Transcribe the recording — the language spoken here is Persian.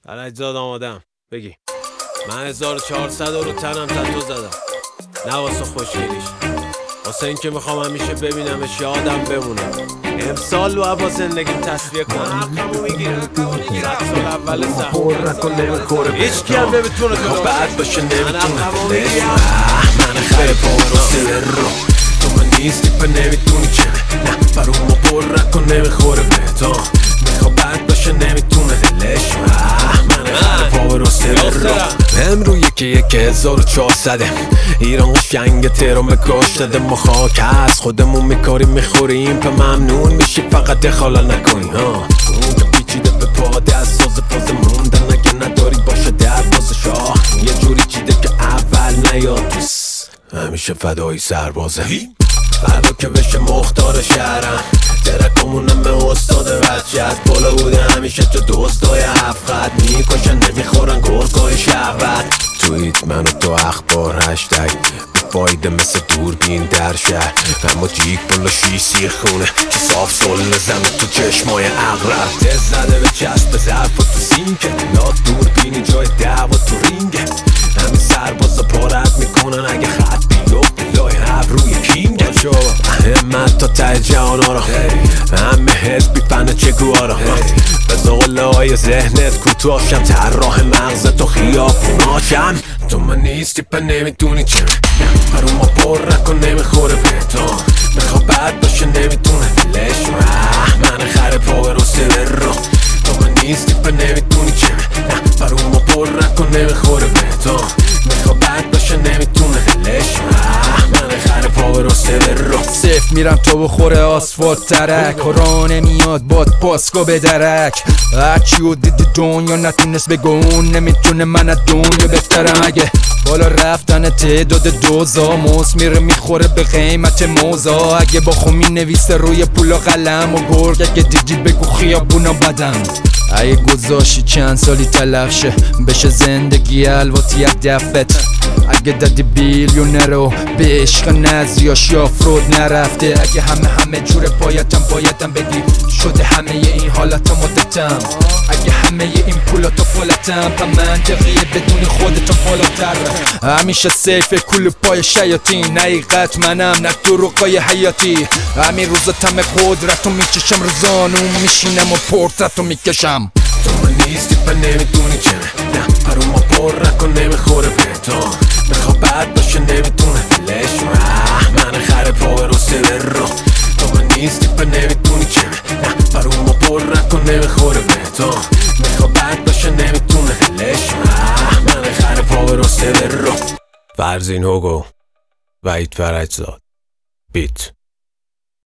فرجزاد آمادم. بگی من 1400 رو تنم تتو زدم، نه واسه خوشگلیش، واسه این که میخوام همیشه ببینمش یادم بمونه. امسال رو با زندگیم تصفیه کنم، حقمو میگیرم. 100 سال اول سخت هیچ کی هم نمیتونه تو بعد باشه، نمیتونه من خیلی پاروسه رو تو من نیستی پا نمیتونی چه نه برامو پر نکن نمیخوره به تا میخوا بد باشه نمیتونه دلش من خیلی پاروسه رو امرو یکی 1400 ایران قشنگ تهران کاش داده ما خاک هست خودمون میکاریم میخوریم پا ممنون میشی فقط دخالا نکنی اون که پیچیده به پا دست ساز پاز موندن اگه نداری باشه در باز شاه یه جوری چیده که اول نیاد توس همیشه فدایی سربازه فردا که بشه مختار شهرم درکمونم به استاد بچه از بالا بوده همیشه تو دوستای هفت میکشن نمیخورن گرگای شهوت توییت منو تو اخبار هشتگ فایده مثل دوربین در شهر اما جیک بالا شیسی خونه که صاف سل زمه تو چشمای اغرب دست زده به چسب ظرف و تو سینکه لا دوربینی جای دعوا تو رینگه همین سربازا پارت میکنن اگه خط بیفته لای ابروی کینگه همت تا ته جهانا را همه حزبی فن چگوارا به زغلای ذهنت کوتاهشم طراح مغز تو خیابوناشم تو من نیستی پا نمیدونی چه برو ما پر نکن نمیخوره به تا میخوا بد باشه نمیتونه دلش من خره پا برو سر رو تو من نیستی پا نمیدونی چه برو ما پر نکن نمیخوره به تا میخوا بد باشه نمیتونه دلش من خره پا برو سر رو سفت میرم تو بخوره آسفالت ترک کارا نمیاد باد پاسکا به درک هرچی و دیدی دنیا نتونست بگون نمیتونه من از دنیا بهترم اگه بالا رفتن تعداد دوزا موز میره میخوره به قیمت موزا اگه با خومی نویسه روی پول و قلم و گرگ اگه دیدی بگو خیابونا بدم اگه گذاشی چند سالی تلف شه بشه زندگی الواتی از دفت اگه دادی بیلیونر رو به عشق نزیاش یا فرود نرفته اگه همه جور بایدم بگی شده همه این حالات مدتم اگه همه این پولاتو فالتم پا منطقیه بدونی خودتو بالاتر همیشه سیف کل پای شیاطین حقیقت منم نه دروغای حیاتی همین روزا تم قدرتو میچشم روزانو میشینم و پورترتو میکشم تو من نیستی پا نمیدونی چه نه برو ما پر نکن نمیخوره به تا میخوا بد باشه نمیتونه دلش من خره پا برو سر رو تو من نیستی پا نمیدونی چه نه برو ما پر نکن نمیخوره به تا میخوا بد باشه نمیتونه دلش من خره پا برو سر رو فرزین هوگو وحید فرجزاد بیت